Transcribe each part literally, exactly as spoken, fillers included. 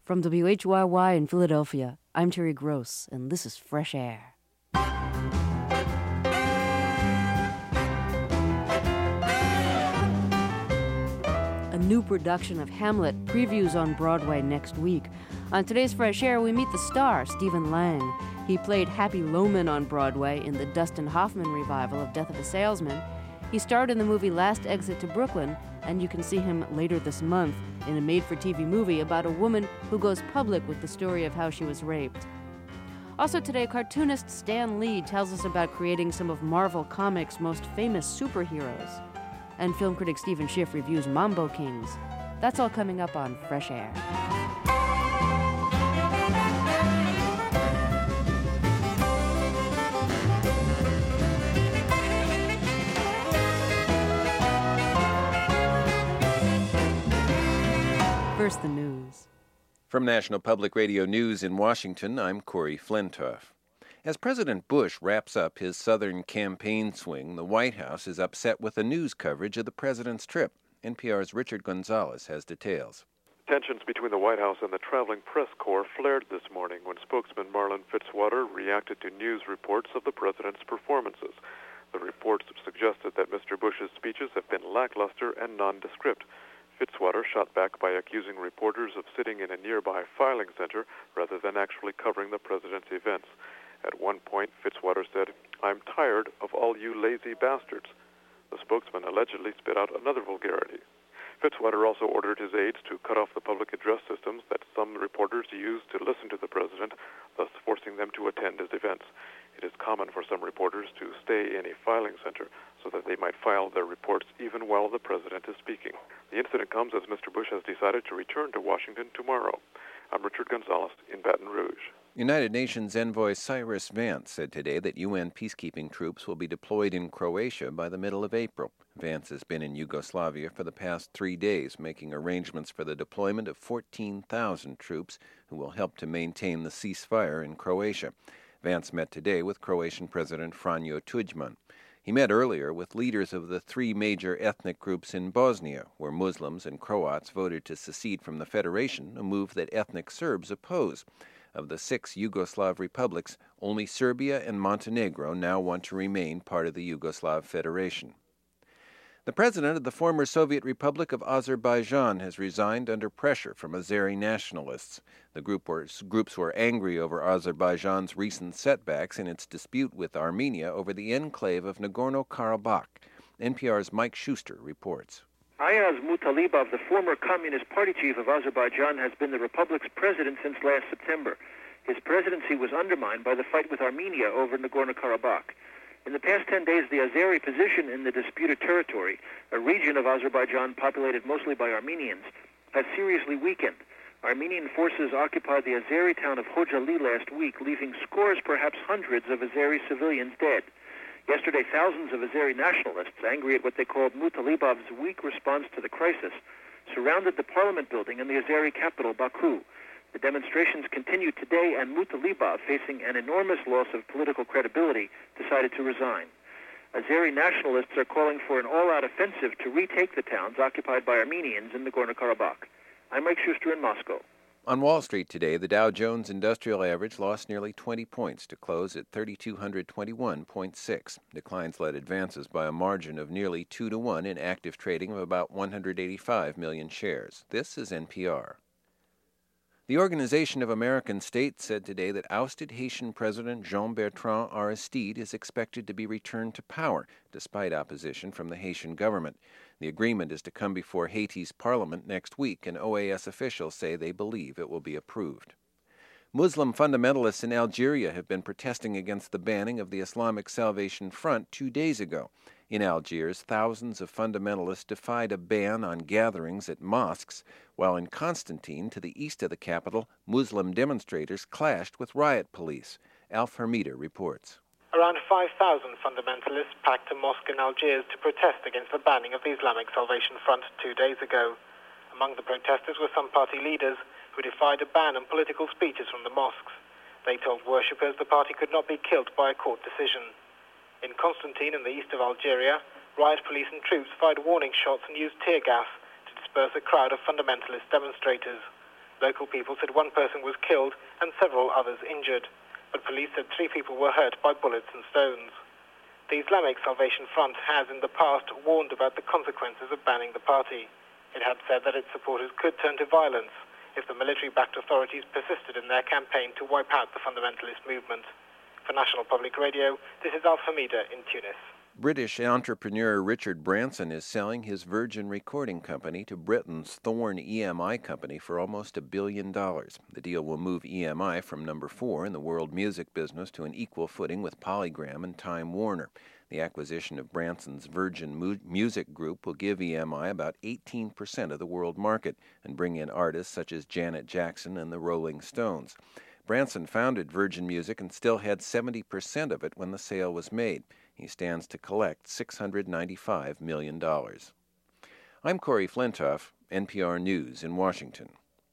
From W H Y Y in Philadelphia, I'm Terry Gross, and this is Fresh Air. A new production of Hamlet previews on Broadway next week. On today's Fresh Air, we meet the star, Stephen Lang. He played Happy Loman on Broadway in the Dustin Hoffman revival of Death of a Salesman. He starred in the movie Last Exit to Brooklyn, and you can see him later this month in a made-for-T V movie about a woman who goes public with the story of how she was raped. Also today, cartoonist Stan Lee tells us about creating some of Marvel Comics' most famous superheroes. And film critic Stephen Schiff reviews Mambo Kings. That's all coming up on Fresh Air. First, the news. From National Public Radio News in Washington, I'm Corey Flintoff. As President Bush wraps up his southern campaign swing, the White House is upset with the news coverage of the president's trip. N P R's Richard Gonzalez has details. Tensions between the White House and the traveling press corps flared this morning when spokesman Marlin Fitzwater reacted to news reports of the president's performances. The reports suggested that Mister Bush's speeches have been lackluster and nondescript. Fitzwater shot back by accusing reporters of sitting in a nearby filing center rather than actually covering the president's events. At one point, Fitzwater said, "I'm tired of all you lazy bastards." The spokesman allegedly spit out another vulgarity. Fitzwater also ordered his aides to cut off the public address systems that some reporters used to listen to the president, thus forcing them to attend his events. It is common for some reporters to stay in a filing center so that they might file their reports even while the president is speaking. The incident comes as Mister Bush has decided to return to Washington tomorrow. I'm Richard Gonzalez in Baton Rouge. United Nations envoy Cyrus Vance said today that U N peacekeeping troops will be deployed in Croatia by the middle of April. Vance has been in Yugoslavia for the past three days, making arrangements for the deployment of fourteen thousand troops who will help to maintain the ceasefire in Croatia. Vance met today with Croatian President Franjo Tudjman. He met earlier with leaders of the three major ethnic groups in Bosnia, where Muslims and Croats voted to secede from the Federation, a move that ethnic Serbs oppose. Of the six Yugoslav republics, only Serbia and Montenegro now want to remain part of the Yugoslav Federation. The president of the former Soviet Republic of Azerbaijan has resigned under pressure from Azeri nationalists. The group were, groups were angry over Azerbaijan's recent setbacks in its dispute with Armenia over the enclave of Nagorno-Karabakh. N P R's Mike Schuster reports. Ayaz Mutalibov, the former Communist Party chief of Azerbaijan, has been the republic's president since last September. His presidency was undermined by the fight with Armenia over Nagorno-Karabakh. In the past ten days, the Azeri position in the disputed territory, a region of Azerbaijan populated mostly by Armenians, has seriously weakened. Armenian forces occupied the Azeri town of Khojali last week, leaving scores, perhaps hundreds, of Azeri civilians dead. Yesterday, thousands of Azeri nationalists, angry at what they called Mutalibov's weak response to the crisis, surrounded the parliament building in the Azeri capital, Baku. The demonstrations continued today, and Mutalibov, facing an enormous loss of political credibility, decided to resign. Azeri nationalists are calling for an all-out offensive to retake the towns occupied by Armenians in Nagorno-Karabakh. I'm Mike Schuster in Moscow. On Wall Street today, the Dow Jones Industrial Average lost nearly twenty points to close at three thousand two hundred twenty-one point six. Declines led advances by a margin of nearly two to one in active trading of about one hundred eighty-five million shares. This is N P R. The Organization of American States said today that ousted Haitian President Jean-Bertrand Aristide is expected to be returned to power, despite opposition from the Haitian government. The agreement is to come before Haiti's parliament next week, and O A S officials say they believe it will be approved. Muslim fundamentalists in Algeria have been protesting against the banning of the Islamic Salvation Front two days ago. In Algiers, thousands of fundamentalists defied a ban on gatherings at mosques, while in Constantine, to the east of the capital, Muslim demonstrators clashed with riot police. Alf Hermida reports. Around five thousand fundamentalists packed a mosque in Algiers to protest against the banning of the Islamic Salvation Front two days ago. Among the protesters were some party leaders who defied a ban on political speeches from the mosques. They told worshippers the party could not be killed by a court decision. In Constantine, in the east of Algeria, riot police and troops fired warning shots and used tear gas to disperse a crowd of fundamentalist demonstrators. Local people said one person was killed and several others injured, but police said three people were hurt by bullets and stones. The Islamic Salvation Front has in the past warned about the consequences of banning the party. It had said that its supporters could turn to violence if the military-backed authorities persisted in their campaign to wipe out the fundamentalist movement. For National Public Radio, this is Alf Hamida in Tunis. British entrepreneur Richard Branson is selling his Virgin Recording Company to Britain's Thorn E M I company for almost a billion dollars. The deal will move E M I from number four in the world music business to an equal footing with Polygram and Time Warner. The acquisition of Branson's Virgin Mu- Music Group will give E M I about eighteen percent of the world market and bring in artists such as Janet Jackson and the Rolling Stones. Branson founded Virgin Music and still had seventy percent of it when the sale was made. He stands to collect six hundred ninety-five million dollars. I'm Corey Flintoff, N P R News in Washington.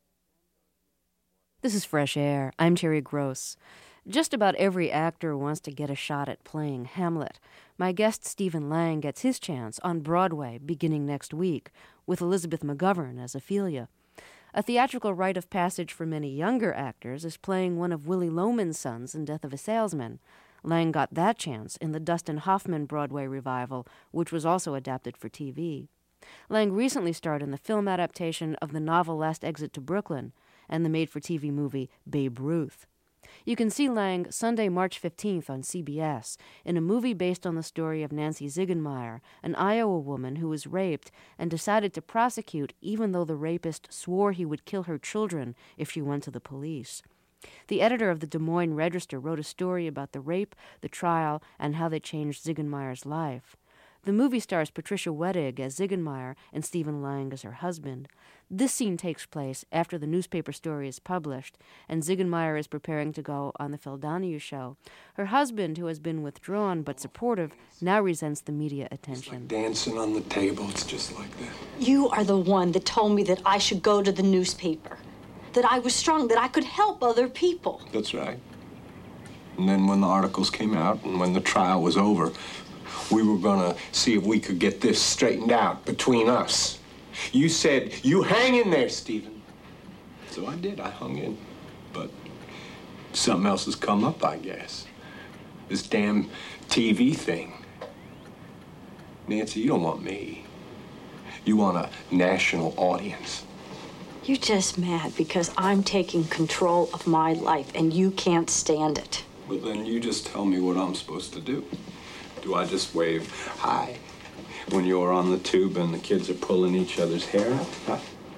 This is Fresh Air. I'm Terry Gross. Just about every actor wants to get a shot at playing Hamlet. My guest Stephen Lang gets his chance on Broadway beginning next week with Elizabeth McGovern as Ophelia. A theatrical rite of passage for many younger actors is playing one of Willy Loman's sons in Death of a Salesman. Lang got that chance in the Dustin Hoffman Broadway revival, which was also adapted for T V. Lang recently starred in the film adaptation of the novel Last Exit to Brooklyn and the made-for-T V movie Babe Ruth. You can see Lang Sunday, March fifteenth on C B S in a movie based on the story of Nancy Ziegenmeyer, an Iowa woman who was raped and decided to prosecute even though the rapist swore he would kill her children if she went to the police. The editor of the Des Moines Register wrote a story about the rape, the trial, and how they changed Ziegenmeyer's life. The movie stars Patricia Wettig as Ziegenmeyer and Stephen Lang as her husband. This scene takes place after the newspaper story is published, and Ziegenmeyer is preparing to go on the Phil Donahue show. Her husband, who has been withdrawn but supportive, now resents the media attention. It's like dancing on the table. It's just like that. You are the one that told me that I should go to the newspaper, that I was strong, that I could help other people. That's right. And then when the articles came out and when the trial was over, we were gonna see if we could get this straightened out between us. You said, you hang in there, Stephen. So I did, I hung in. But something else has come up, I guess. This damn T V thing. Nancy, you don't want me. You want a national audience. You're just mad because I'm taking control of my life and you can't stand it. Well, then you just tell me what I'm supposed to do. Do I just wave hi when you're on the tube and the kids are pulling each other's hair out? Huh?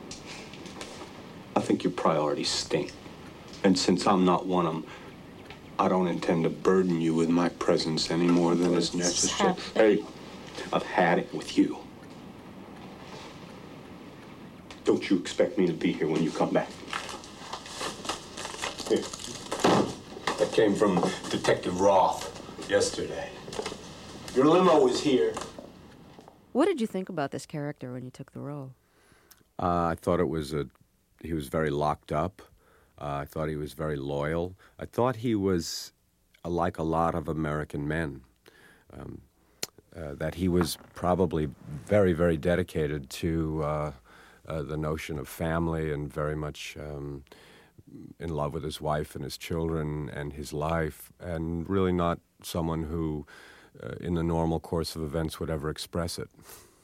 I think your priorities stink. And since I'm not one of them, I don't intend to burden you with my presence any more than is necessary. Hey, I've had it with you. Don't you expect me to be here when you come back? Here. That came from Detective Roth yesterday. Your limo is here. What did you think about this character when you took the role? Uh, I thought it was a, he was very locked up. Uh, I thought he was very loyal. I thought he was uh, like a lot of American men. Um, uh, that he was probably very, very dedicated to uh, uh, the notion of family and very much um, in love with his wife and his children and his life, and really not someone who, uh, in the normal course of events, would ever express it.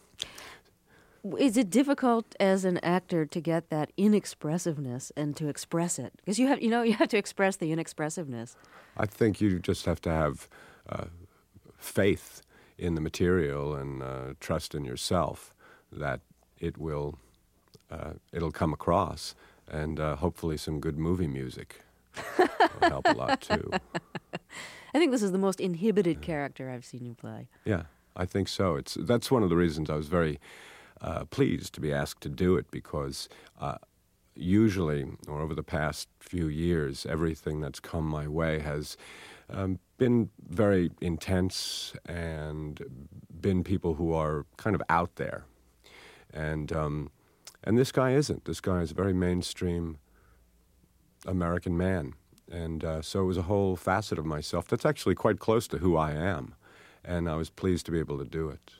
Is it difficult as an actor to get that inexpressiveness and to express it? Because you have, you know, you have to express the inexpressiveness. I think you just have to have uh, faith in the material and uh, trust in yourself that it will, uh, it'll come across, and uh, hopefully some good movie music will help a lot too. I think this is the most inhibited character I've seen you play. Yeah, I think so. It's that's one of the reasons I was very uh, pleased to be asked to do it, because uh, usually, or over the past few years, everything that's come my way has um, been very intense and been people who are kind of out there. And um, and this guy isn't. This guy is a very mainstream American man. And uh, so it was a whole facet of myself that's actually quite close to who I am. And I was pleased to be able to do it.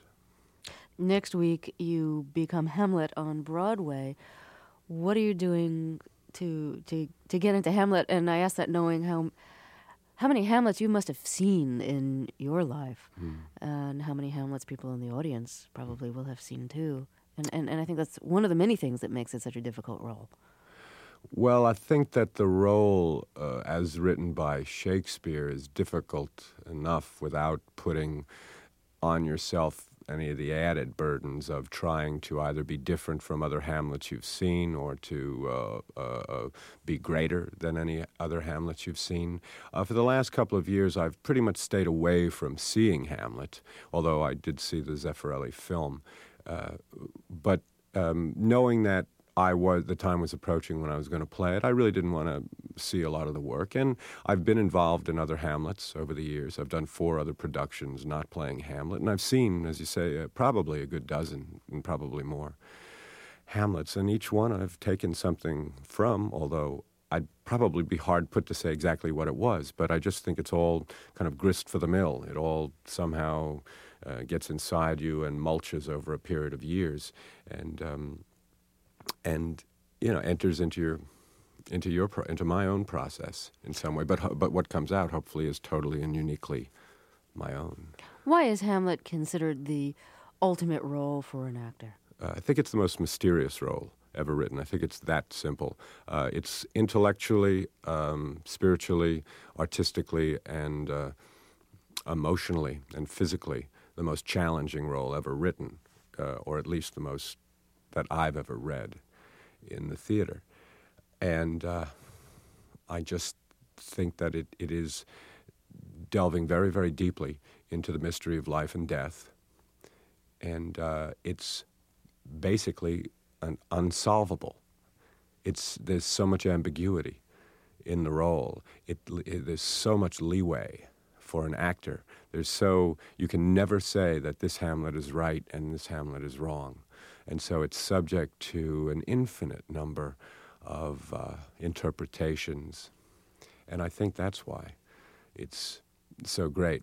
Next week, you become Hamlet on Broadway. What are you doing to to to get into Hamlet, and I ask that knowing how how many Hamlets you must have seen in your life, mm. and how many Hamlets people in the audience probably will have seen too. And, and and I think that's one of the many things that makes it such a difficult role. Well, I think that the role, uh, as written by Shakespeare, is difficult enough without putting on yourself any of the added burdens of trying to either be different from other Hamlets you've seen or to uh, uh, be greater than any other Hamlets you've seen. Uh, for the last couple of years, I've pretty much stayed away from seeing Hamlet, although I did see the Zeffirelli film. Uh, but um, knowing that I was the time was approaching when I was going to play it, I really didn't want to see a lot of the work. And I've been involved in other Hamlets over the years. I've done four other productions not playing Hamlet, and I've seen, as you say, uh, probably a good dozen and probably more Hamlets. And each one I've taken something from, although I'd probably be hard put to say exactly what it was. But I just think it's all kind of grist for the mill. It all somehow uh, gets inside you and mulches over a period of years. And um, and you know enters into your into your pro- into my own process in some way, but but what comes out hopefully is totally and uniquely my own. Why is Hamlet considered the ultimate role for an actor? Uh, I think it's the most mysterious role ever written. I think it's that simple. Uh, it's intellectually, um, spiritually, artistically, and uh, emotionally and physically the most challenging role ever written, uh, or at least the most that I've ever read in the theater. And uh, I just think that it, it is delving very, very deeply into the mystery of life and death. And uh, it's basically an unsolvable. It's there's so much ambiguity in the role. It, it there's so much leeway for an actor. There's so you can never say that this Hamlet is right and this Hamlet is wrong. And so it's subject to an infinite number of uh, interpretations. And I think that's why it's so great.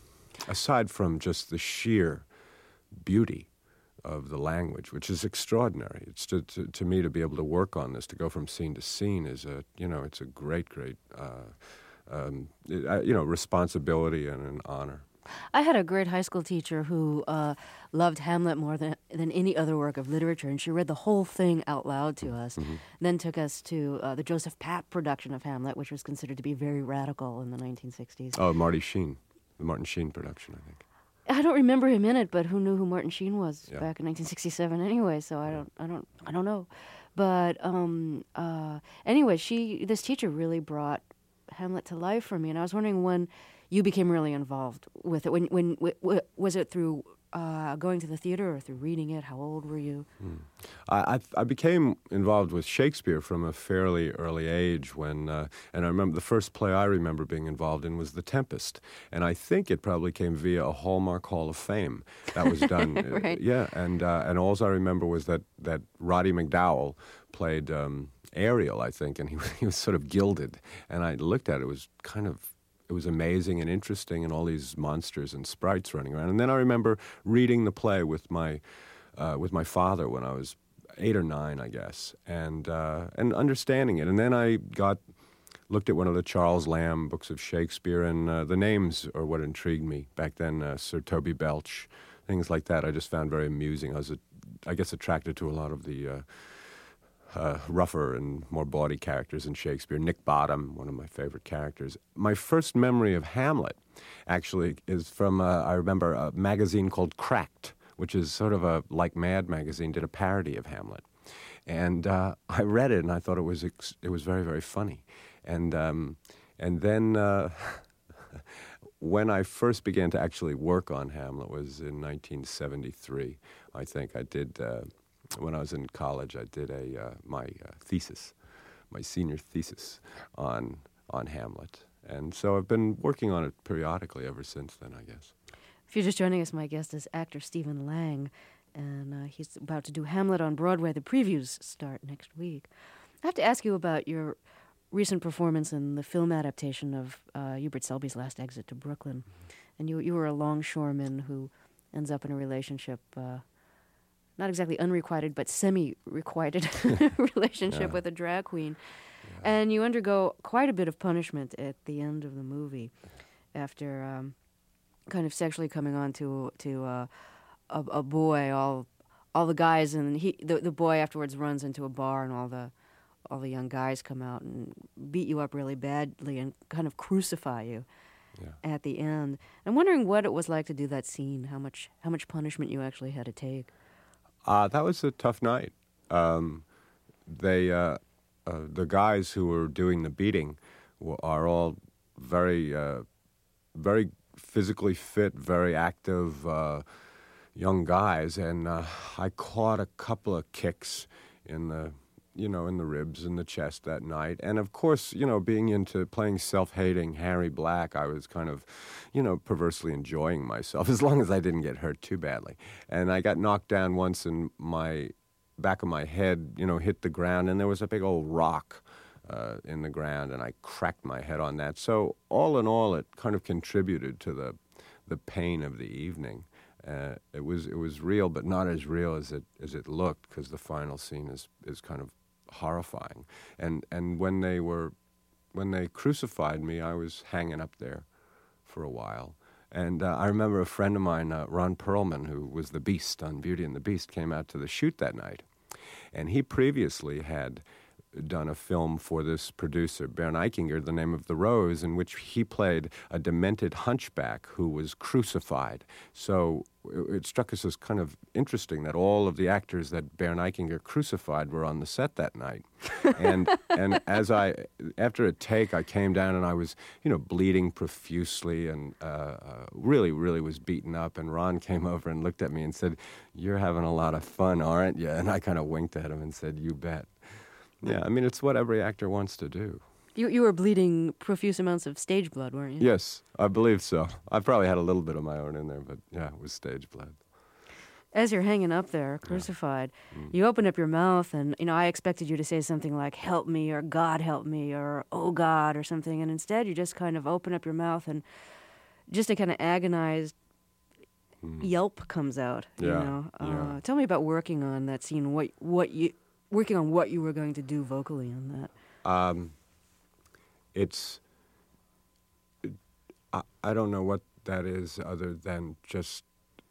Aside from just the sheer beauty of the language, which is extraordinary. It's to, to, to me to be able to work on this, to go from scene to scene is a, you know, it's a great, great, uh, um, it, you know, responsibility and an honor. I had a great high school teacher who uh, loved Hamlet more than than any other work of literature, and she read the whole thing out loud to us, mm-hmm. then took us to uh, the Joseph Papp production of Hamlet, which was considered to be very radical in the nineteen sixties. Oh, Marty Sheen, the Martin Sheen production, I think. I don't remember him in it, but who knew who Martin Sheen was yeah. back in nineteen sixty-seven anyway, so I don't I don't I don't know. But um uh anyway, she this teacher really brought Hamlet to life for me, and I was wondering when you became really involved with it. When, when w- w- was it through uh, going to the theater or through reading it? How old were you? Hmm. I, I I became involved with Shakespeare from a fairly early age. When uh, and I remember the first play I remember being involved in was The Tempest, and I think it probably came via a Hallmark Hall of Fame that was done. Right. uh, yeah, and uh, and all I remember was that that Roddy McDowall played um, Ariel, I think, and he he was sort of gilded, and I looked at it, it was kind of. It was amazing and interesting, and all these monsters and sprites running around. And then I remember reading the play with my uh, with my father when I was eight or nine, I guess, and uh, and understanding it. And then I got looked at one of the Charles Lamb books of Shakespeare, and uh, the names are what intrigued me back then. Uh, Sir Toby Belch, things like that. I just found very amusing. I was, a, I guess, attracted to a lot of the. Uh, Uh, rougher and more bawdy characters in Shakespeare. Nick Bottom, one of my favorite characters. My first memory of Hamlet, actually, is from, uh, I remember, a magazine called Cracked, which is sort of a, like Mad magazine, did a parody of Hamlet. And uh, I read it, and I thought it was ex- it was very, very funny. And, um, and then uh, when I first began to actually work on Hamlet was in nineteen seventy-three, I think. I did... Uh, When I was in college, I did a uh, my uh, thesis, my senior thesis on on Hamlet, and so I've been working on it periodically ever since then, I guess. If you're just joining us, my guest is actor Stephen Lang, and uh, he's about to do Hamlet on Broadway. The previews start next week. I have to ask you about your recent performance in the film adaptation of uh, Hubert Selby's Last Exit to Brooklyn, mm-hmm. and you you were a longshoreman who ends up in a relationship. Uh, not exactly unrequited, but semi-requited relationship Yeah. with a drag queen. Yeah. And you undergo quite a bit of punishment at the end of the movie after um, kind of sexually coming on to to uh, a, a boy. All all the guys and he the the boy afterwards runs into a bar and all the all the young guys come out and beat you up really badly and kind of crucify you. Yeah. At the end. I'm wondering what it was like to do that scene, how much how much punishment you actually had to take. Uh, that was a tough night. Um, they, uh, uh, the guys who were doing the beating w- are all very, uh, very physically fit, very active uh, young guys, and uh, I caught a couple of kicks in the you know, in the ribs and the chest that night. And of course, you know, being into playing self-hating Harry Black, I was kind of, you know, perversely enjoying myself as long as I didn't get hurt too badly. And I got knocked down once and my back of my head, you know, hit the ground and there was a big old rock uh, in the ground and I cracked my head on that. So all in all, it kind of contributed to the the pain of the evening. Uh, it was it was real, but not as real as it as it looked, because the final scene is is kind of horrifying. And and when they were when they crucified me, I was hanging up there for a while. And uh, I remember a friend of mine, uh, Ron Perlman, who was the Beast on Beauty and the Beast, came out to the shoot that night, and he previously had done a film for this producer, Bernd Eichinger, The Name of the Rose, in which he played a demented hunchback who was crucified. So it, it struck us as kind of interesting that all of the actors that Bernd Eichinger crucified were on the set that night. And and as I, after a take, I came down and I was, you know, bleeding profusely and uh, uh, really, really was beaten up. And Ron came over and looked at me and said, "You're having a lot of fun, aren't you?" And I kind of winked at him and said, "You bet." Yeah, I mean, it's what every actor wants to do. You you were bleeding profuse amounts of stage blood, weren't you? Yes, I believe so. I probably had a little bit of my own in there, but yeah, it was stage blood. As you're hanging up there, crucified, yeah. mm. you open up your mouth, and you know I expected you to say something like "Help me" or "God help me" or "Oh God" or something, and instead you just kind of open up your mouth, and just a kind of agonized mm. yelp comes out. Yeah. You know, uh, yeah. Tell me about working on that scene. What what you working on what you were going to do vocally on that. Um, it's it, I, I don't know what that is other than just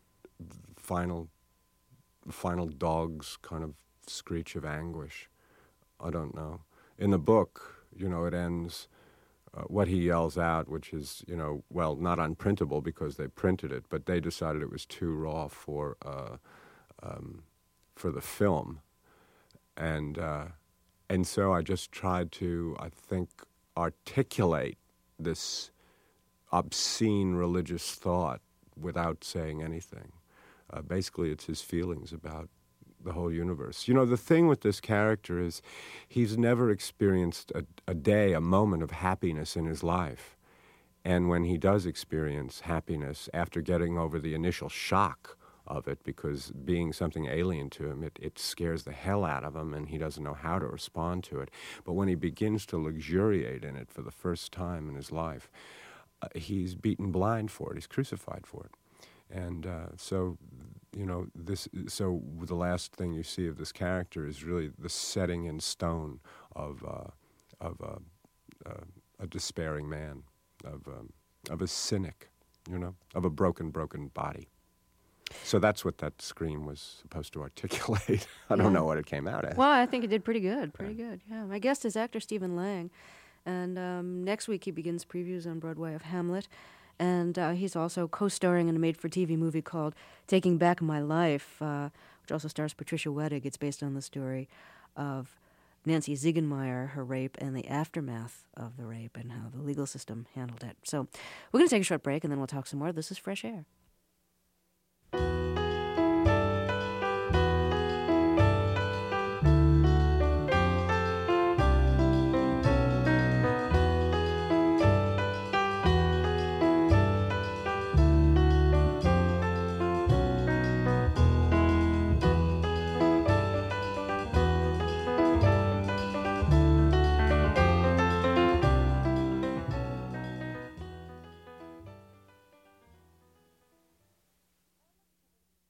final final dog's kind of screech of anguish. I don't know. In the book, you know, it ends uh, what he yells out, which is, you know, well, not unprintable because they printed it, but they decided it was too raw for uh, um, for the film. And uh, and so I just tried to, I think, articulate this obscene religious thought without saying anything. Uh, basically, it's his feelings about the whole universe. You know, the thing with this character is he's never experienced a, a day, a moment of happiness in his life. And when he does experience happiness after getting over the initial shock of it, because being something alien to him, it, it scares the hell out of him and he doesn't know how to respond to it. But when he begins to luxuriate in it for the first time in his life, uh, he's beaten blind for it. He's crucified for it. And uh, so, you know, this. So the last thing you see of this character is really the setting in stone of uh, of uh, uh, a despairing man, of um, of a cynic, you know, of a broken, broken body. So that's what that scream was supposed to articulate. I don't yeah. know what it came out as. Well, I think it did pretty good, pretty yeah. good, yeah. My guest is actor Stephen Lang, and um, next week he begins previews on Broadway of Hamlet, and uh, he's also co-starring in a made-for-T V movie called Taking Back My Life, uh, which also stars Patricia Wettig. It's based on the story of Nancy Ziegenmeyer, her rape, and the aftermath of the rape, and how the legal system handled it. So we're going to take a short break, and then we'll talk some more. This is Fresh Air.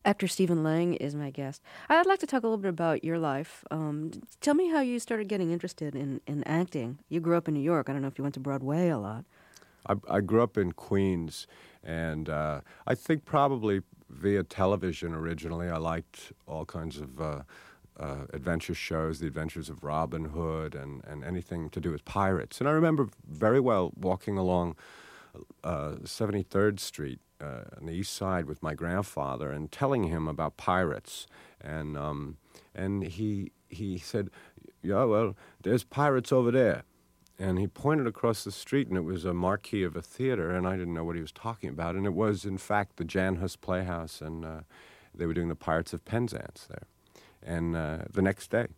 Actor Stephen Lang is my guest. I'd like to talk a little bit about your life. Um, tell me how you started getting interested in, in acting. You grew up in New York. I don't know if you went to Broadway a lot. I, I grew up in Queens, and uh, I think probably via television originally. I liked all kinds of uh, uh, adventure shows, The Adventures of Robin Hood, and, and anything to do with pirates. And I remember very well walking along uh, seventy-third Street uh, on the east side with my grandfather and telling him about pirates. And um, and he he said, yeah, well, there's pirates over there. And he pointed across the street, and it was a marquee of a theater, and I didn't know what he was talking about. And it was, in fact, the Jan Hus Playhouse, and uh, they were doing the Pirates of Penzance there. And uh, the next day,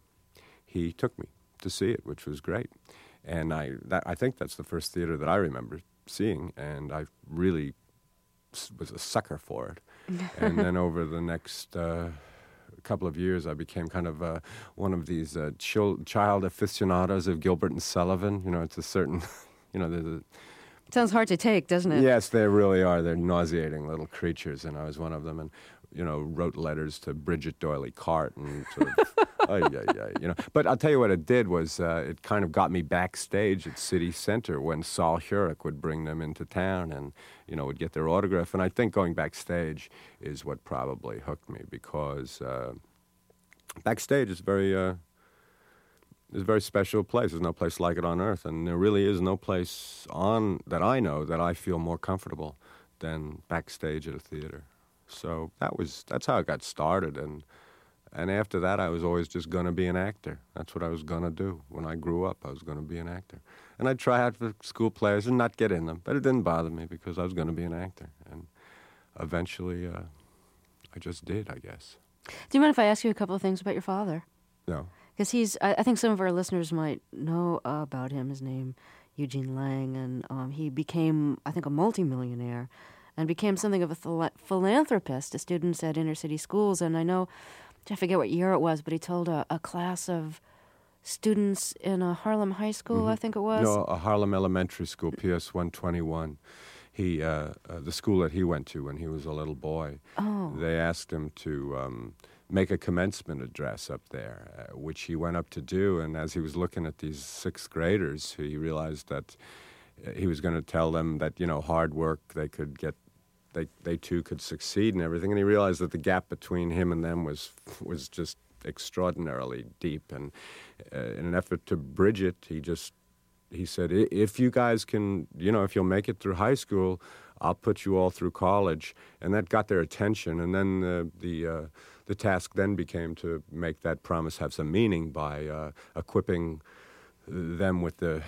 he took me to see it, which was great. And I, that, I think that's the first theater that I remember seeing, and I really was a sucker for it. And then over the next Uh, couple of years, I became kind of uh, one of these uh, chil- child aficionados of Gilbert and Sullivan. You know, it's a certain, you know, there's a... Sounds hard to take, doesn't it? Yes, they really are. They're nauseating little creatures, and I was one of them. And, you know, wrote letters to Bridget Doyley Cart and sort of, ay, ay, ay, you know. But I'll tell you what it did was uh, it kind of got me backstage at City Center when Saul Hurek would bring them into town and, you know, would get their autograph. And I think going backstage is what probably hooked me, because uh, backstage is very, uh, is a very special place. There's no place like it on earth, and there really is no place on that I know that I feel more comfortable than backstage at a theater. So that was that's how it got started, and and after that I was always just going to be an actor. That's what I was going to do. When I grew up, I was going to be an actor. And I'd try out for school plays and not get in them, but it didn't bother me because I was going to be an actor. And eventually uh, I just did, I guess. Do you mind if I ask you a couple of things about your father? No. Because he's, I, I think some of our listeners might know uh, about him. His name, Eugene Lang, and um, he became, I think, a multimillionaire and became something of a phila- philanthropist to students at inner city schools. And I know, I forget what year it was, but he told a, a class of students in a Harlem high school, mm-hmm. I think it was. No, a Harlem elementary school, P S one twenty-one. He, uh, uh, the school that he went to when he was a little boy, oh. they asked him to um, make a commencement address up there, uh, which he went up to do. And as he was looking at these sixth graders, he realized that he was going to tell them that, you know, hard work, they could get, they they too could succeed and everything. And he realized that the gap between him and them was was just extraordinarily deep. And uh, in an effort to bridge it, he just, he said, if you guys can, you know, if you'll make it through high school, I'll put you all through college. And that got their attention. And then uh, the uh, the task then became to make that promise have some meaning by uh, equipping them with the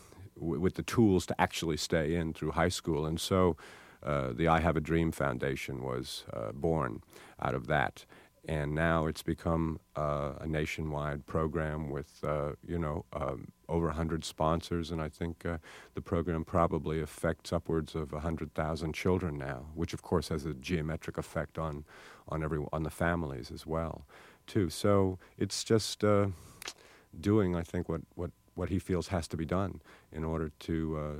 with the tools to actually stay in through high school. And so uh, the I Have a Dream Foundation was uh, born out of that. And now it's become uh, a nationwide program with, uh, you know, um, over one hundred sponsors. And I think uh, the program probably affects upwards of one hundred thousand children now, which, of course, has a geometric effect on on every, on the families as well, too. So it's just uh, doing, I think, what, what, what he feels has to be done in order to uh,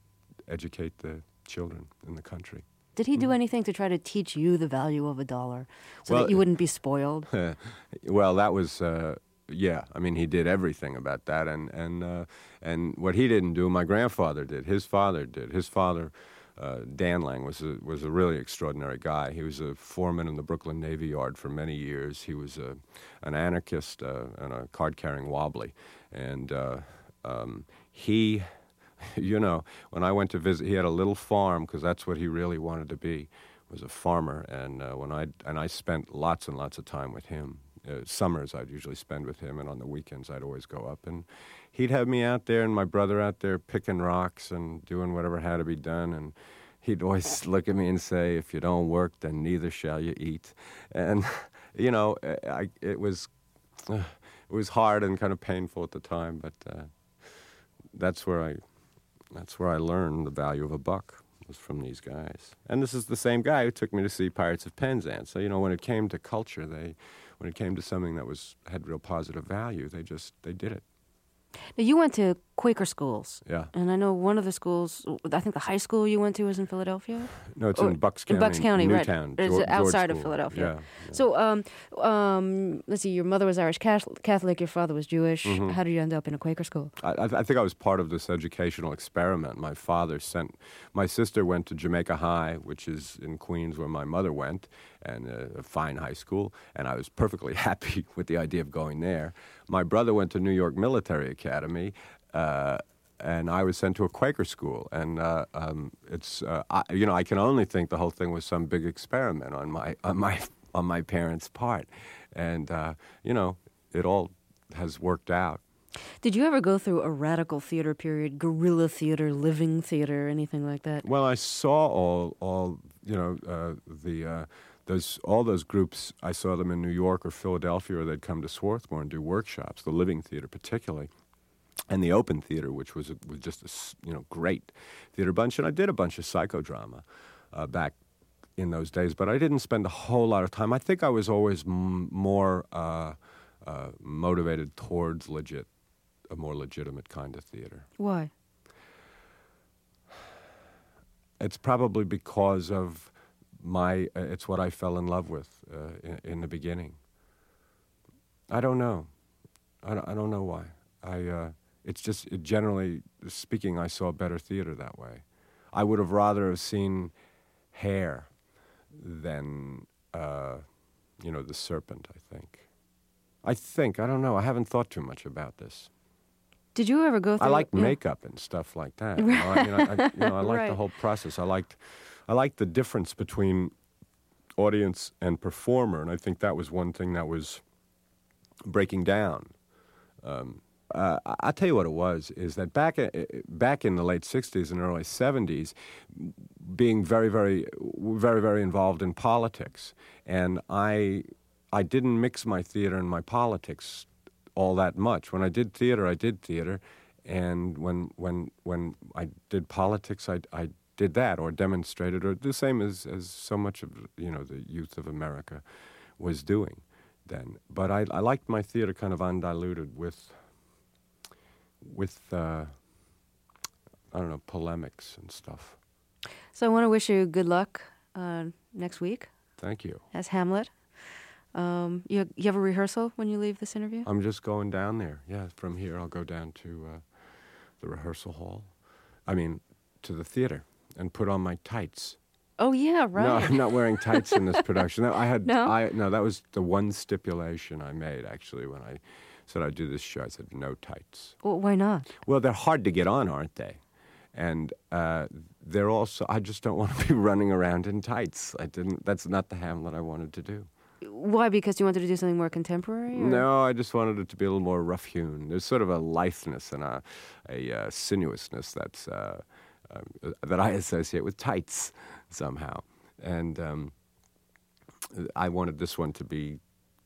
educate the children in the country. Did he do anything to try to teach you the value of a dollar so well, that you wouldn't be spoiled? Well, that was, uh, yeah. I mean, he did everything about that. And and uh, and what he didn't do, my grandfather did. His father did. His father, uh, Dan Lang, was a, was a really extraordinary guy. He was a foreman in the Brooklyn Navy Yard for many years. He was a, an anarchist uh, and a card-carrying wobbly. And uh, um, he... You know, when I went to visit, he had a little farm because that's what he really wanted to be, was a farmer. And uh, when I and I spent lots and lots of time with him. Uh, summers I'd usually spend with him, and on the weekends I'd always go up. And he'd have me out there and my brother out there picking rocks and doing whatever had to be done. And he'd always look at me and say, "If you don't work, then neither shall you eat." And you know, I, it was uh, it was hard and kind of painful at the time, but uh, that's where I. That's where I learned the value of a buck, was from these guys. And this is the same guy who took me to see Pirates of Penzance. So, you know, when it came to culture, they, when it came to something that was had real positive value, they just, they did it. Now, you went to Quaker schools. Yeah. And I know one of the schools, I think the high school you went to was in Philadelphia? No, it's Or- in Bucks County. In Bucks County, right. Newtown, It's George- outside George of School. Philadelphia. Yeah, yeah. So, um, um, let's see, your mother was Irish Catholic, Catholic, your father was Jewish. Mm-hmm. How did you end up in a Quaker school? I, I I think I was part of this educational experiment. My father sent, my sister went to Jamaica High, which is in Queens where my mother went, and a, a fine high school, and I was perfectly happy with the idea of going there. My brother went to New York Military Academy, uh, and I was sent to a Quaker school. And uh, um, it's, uh, I, you know, I can only think the whole thing was some big experiment on my on my on my parents' part, and uh, you know, it all has worked out. Did you ever go through a radical theater period, guerrilla theater, living theater, anything like that? Well, I saw all, all you know, uh, the uh, those all those groups. I saw them in New York or Philadelphia, or they'd come to Swarthmore and do workshops. The Living Theater, particularly, and the Open Theater, which was a, was just a s- you know great theater bunch. And I did a bunch of psychodrama uh, back in those days, but I didn't spend a whole lot of time. I think I was always m- more uh, uh, motivated towards legit. A more legitimate kind of theater. Why? It's probably because of my, uh, it's what I fell in love with uh, in, in the beginning. I don't know. I don't, I don't know why. I, uh, it's just, it generally speaking, I saw better theater that way. I would have rather have seen Hair than, uh, you know, The Serpent, I think. I think, I don't know, I haven't thought too much about this. Did you ever go through... I liked yeah. makeup and stuff like that. You know, I, you know, I, you know, I liked Right. the whole process. I liked, I liked the difference between audience and performer, and I think that was one thing that was breaking down. Um, uh, I- I'll tell you what it was, is that back, uh, back in the late sixties and early seventies, being very, very, very, very involved in politics, and I, I didn't mix my theater and my politics all that much. When I did theater, I did theater, and when when when I did politics, I I did that or demonstrated, or the same as as so much of you know the youth of America was doing then. But I I liked my theater kind of undiluted with with uh, I don't know, polemics and stuff. So I want to wish you good luck uh, next week Thank you. as Hamlet. Um, you, you have a rehearsal when you leave this interview? I'm just going down there. Yeah, from here I'll go down to uh, the rehearsal hall. I mean, to the theater and put on my tights. Oh, yeah, right. No, I'm not wearing tights in this production. No, I had. No? I no, that was the one stipulation I made actually when I said I'd do this show. I said no tights. Well, why not? Well, they're hard to get on, aren't they? And uh, they're also. I just don't want to be running around in tights. I didn't. That's not the Hamlet I wanted to do. Why? Because you wanted to do something more contemporary? Or? No, I just wanted it to be a little more rough-hewn. There's sort of a litheness and a, a uh, sinuousness that's uh, uh, that I associate with tights somehow, and um, I wanted this one to be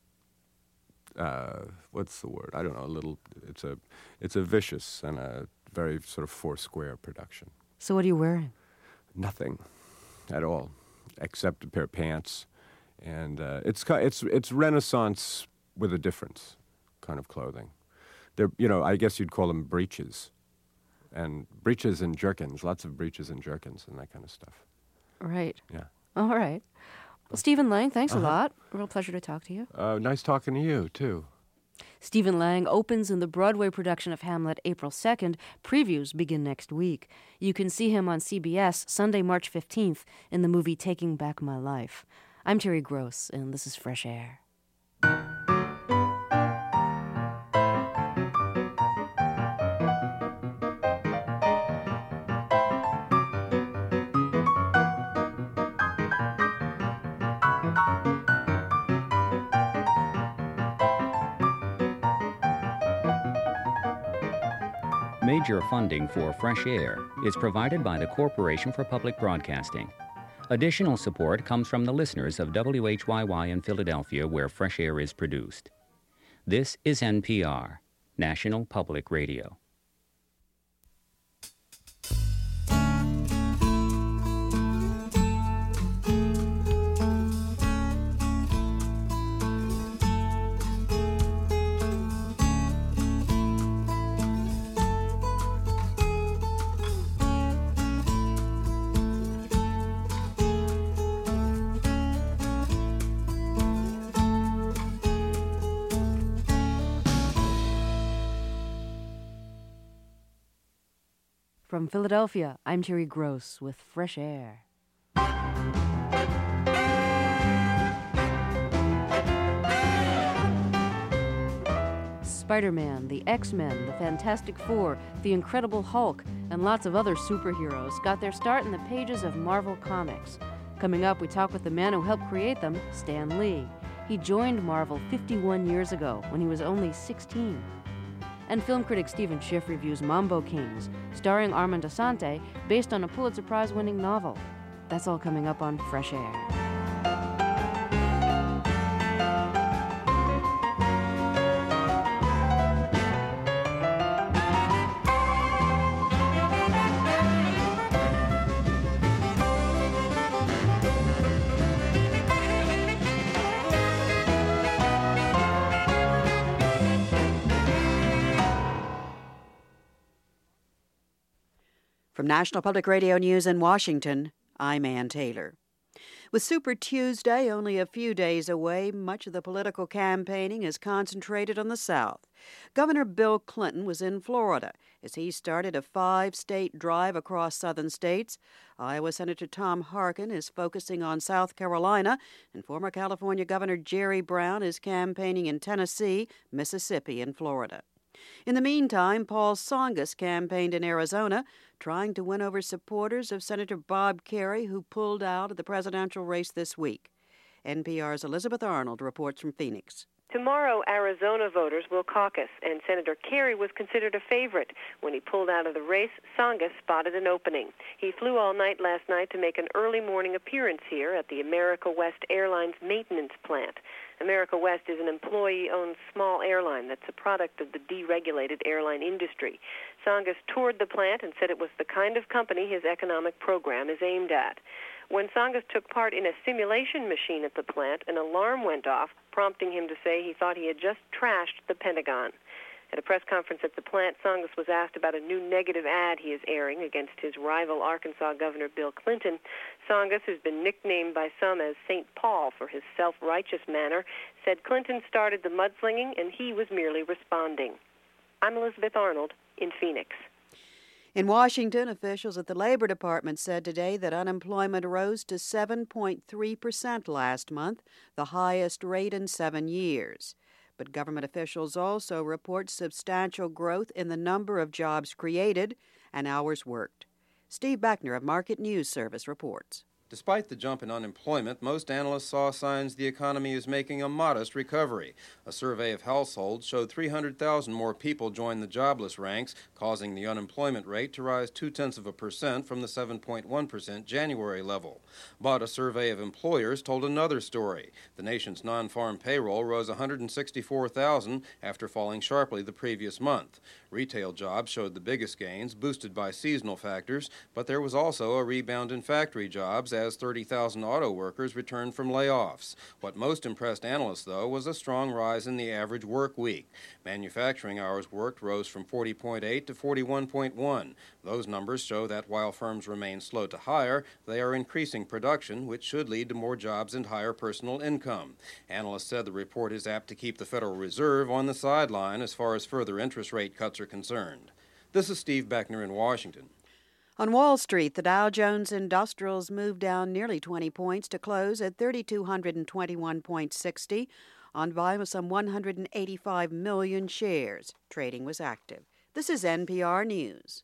uh, what's the word? I don't know. A little. It's a it's a vicious and a very sort of four-square production. So what are you wearing? Nothing at all, except a pair of pants. And uh, it's ki- it's it's Renaissance with a difference, kind of clothing. They're you know I guess you'd call them breeches, and breeches and jerkins. Lots of breeches and jerkins and that kind of stuff. Right. Yeah. All right. Well, Stephen Lang, thanks Uh-huh. a lot. Real pleasure to talk to you. Uh, nice talking to you too. Stephen Lang opens in the Broadway production of Hamlet April second. Previews begin next week. You can see him on C B S Sunday, March fifteenth in the movie Taking Back My Life. I'm Terry Gross, and this is Fresh Air. Major funding for Fresh Air is provided by the Corporation for Public Broadcasting. Additional support comes from the listeners of W H Y Y in Philadelphia, where Fresh Air is produced. This is N P R, National Public Radio. From Philadelphia, I'm Terry Gross with Fresh Air. Spider-Man, the X-Men, the Fantastic Four, the Incredible Hulk, and lots of other superheroes got their start in the pages of Marvel Comics. Coming up, we talk with the man who helped create them, Stan Lee. He joined Marvel fifty-one years ago when he was only sixteen. And film critic Stephen Schiff reviews Mambo Kings, starring Armand Assante, based on a Pulitzer Prize-winning novel. That's all coming up on Fresh Air. From National Public Radio News in Washington, I'm Ann Taylor. With Super Tuesday only a few days away, much of the political campaigning is concentrated on the South. Governor Bill Clinton was in Florida as he started a five-state drive across southern states. Iowa Senator Tom Harkin is focusing on South Carolina, and former California Governor Jerry Brown is campaigning in Tennessee, Mississippi, and Florida. In the meantime, Paul Tsongas campaigned in Arizona, trying to win over supporters of Senator Bob Kerrey, who pulled out of the presidential race this week. N P R's Elizabeth Arnold reports from Phoenix. Tomorrow, Arizona voters will caucus, and Senator Kerrey was considered a favorite. When he pulled out of the race, Tsongas spotted an opening. He flew all night last night to make an early morning appearance here at the America West Airlines maintenance plant. America West is an employee-owned small airline that's a product of the deregulated airline industry. Tsongas toured the plant and said it was the kind of company his economic program is aimed at. When Tsongas took part in a simulation machine at the plant, an alarm went off, prompting him to say he thought he had just trashed the Pentagon. At a press conference at the plant, Tsongas was asked about a new negative ad he is airing against his rival Arkansas Governor Bill Clinton. Tsongas, who's been nicknamed by some as Saint Paul for his self-righteous manner, said Clinton started the mudslinging and he was merely responding. I'm Elizabeth Arnold in Phoenix. In Washington, officials at the Labor Department said today that unemployment rose to seven point three percent last month, the highest rate in seven years. But government officials also report substantial growth in the number of jobs created and hours worked. Steve Beckner of Market News Service reports. Despite the jump in unemployment, most analysts saw signs the economy is making a modest recovery. A survey of households showed three hundred thousand more people joined the jobless ranks, causing the unemployment rate to rise two-tenths of a percent from the seven point one percent January level. But a survey of employers told another story. The nation's non-farm payroll rose one hundred sixty-four thousand after falling sharply the previous month. Retail jobs showed the biggest gains, boosted by seasonal factors, but there was also a rebound in factory jobs as thirty thousand auto workers returned from layoffs. What most impressed analysts, though, was a strong rise in the average work week. Manufacturing hours worked rose from forty point eight to forty-one point one. Those numbers show that while firms remain slow to hire, they are increasing production, which should lead to more jobs and higher personal income. Analysts said the report is apt to keep the Federal Reserve on the sideline as far as further interest rate cuts are concerned. This is Steve Beckner in Washington. On Wall Street, the Dow Jones Industrials moved down nearly twenty points to close at three thousand two hundred twenty-one point six zero on volume of some one hundred eighty-five million shares. Trading was active. This is N P R News.